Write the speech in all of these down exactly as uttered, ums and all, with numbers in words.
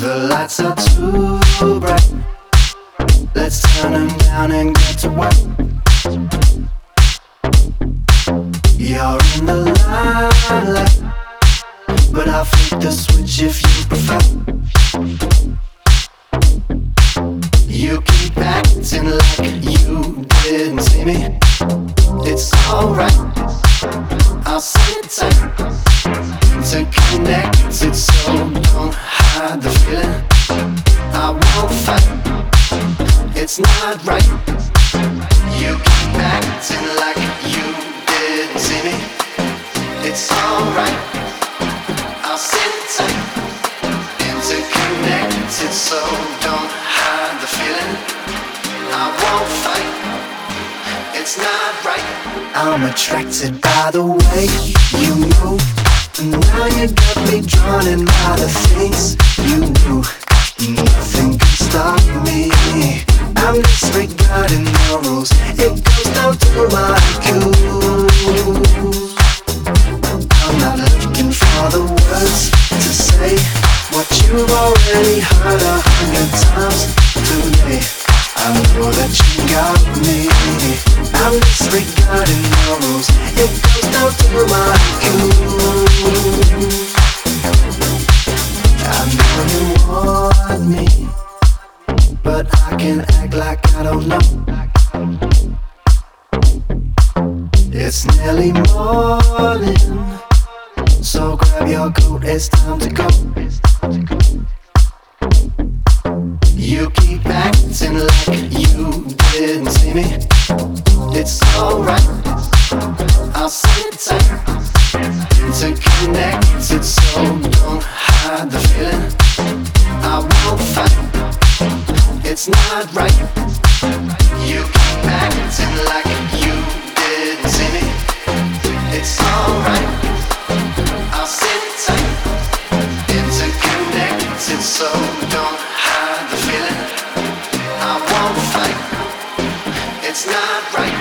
The lights are too bright. Let's turn them down and get to work. You're in the limelight, but I'll flip the switch if you prefer. You keep acting like you didn't see me. It's alright, I'll sit tight to connect it, so don't hide the feeling. I won't fight, it's not right. You keep acting like you didn't see me. It's alright, I'll sit tight interconnected, so don't hide the feeling. I won't fight, it's not right. I'm attracted by the way you move, and now you got me drawn in by the things you do. Nothing can stop me. I'm disregarding the rules. It goes down to my cues. I'm not looking for the words to say what you've already heard a hundred times today. I know that you got me. I'm disregarding the rules. It goes down to my cues. I know you want me, but I can act like I don't know. It's nearly morning, so grab your coat, it's time to go. You keep acting like you didn't see me. It's alright, I'll sit tight interconnected, so don't hide the feeling. I won't fight, it's not right. You keep acting like you didn't see me. It's alright, I'll sit tight interconnected, so don't hide the feeling. I won't fight, it's not right.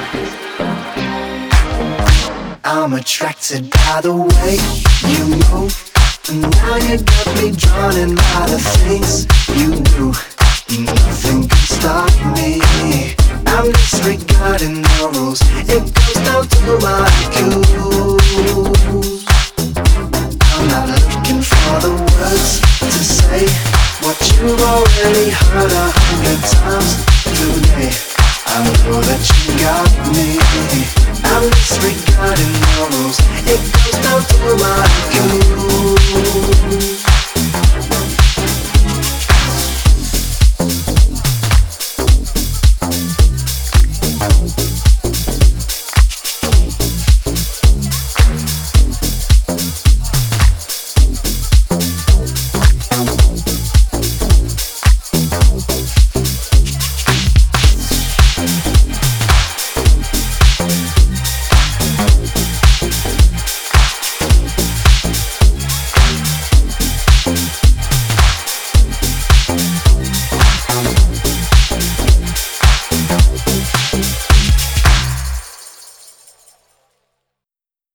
I'm attracted by the way you move, and now you got me drawn in by the things you do. Nothing can stop me. I'm disregarding the rules. It goes down to my cues. I'm not looking for the words to say what you've already heard a hundred times today. I know that you got me. I'm disregarding the rules. It goes down to my